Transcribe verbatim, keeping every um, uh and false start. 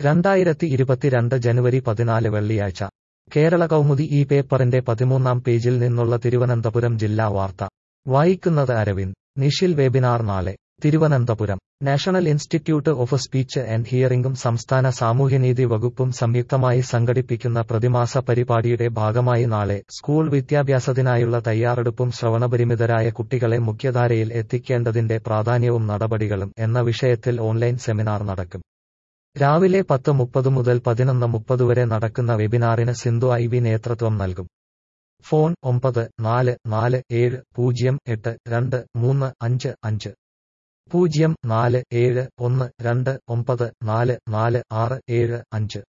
രണ്ടായിരത്തി ഇരുപത്തിരണ്ട് ജനുവരി പതിനാല് വെള്ളിയാഴ്ച കേരള കൗമുദി ഈ പേപ്പറിന്റെ പതിമൂന്നാം പേജിൽ നിന്നുള്ള തിരുവനന്തപുരം ജില്ലാ വാർത്ത വായിക്കുന്നത് അരവിന്ദ്. നിഷിൽ വെബിനാർ നാളെ. Thiruvananthapuram national institute of speech and ഹിയറിംഗും സംസ്ഥാന സാമൂഹ്യനീതി വകുപ്പും സംയുക്തമായി സംഘടിപ്പിക്കുന്ന പ്രതിമാസ പരിപാടിയുടെ ഭാഗമായി നാളെ സ്കൂൾ വിദ്യാഭ്യാസത്തിനായുള്ള തയ്യാറെടുപ്പും ശ്രവണപരിമിതരായ കുട്ടികളെ മുഖ്യധാരയിൽ എത്തിക്കേണ്ടതിന്റെ പ്രാധാന്യവും നടപടികളും എന്ന വിഷയത്തിൽ ഓൺലൈൻ സെമിനാർ നടക്കും. രാവിലെ പത്ത് മുപ്പത് മുതൽ പതിനൊന്ന് മുപ്പത് വരെ നടക്കുന്ന വെബിനാറിന് സിന്ധു ഐ വി നേതൃത്വം നൽകും. ഫോൺ ഒമ്പത് നാല് നാല് ഏഴ് പൂജ്യം എട്ട് രണ്ട് മൂന്ന് അഞ്ച് അഞ്ച് പൂജ്യം നാല് ഏഴ് ഒന്ന് രണ്ട് ഒമ്പത് നാല് നാല് ആറ് ഏഴ് അഞ്ച്.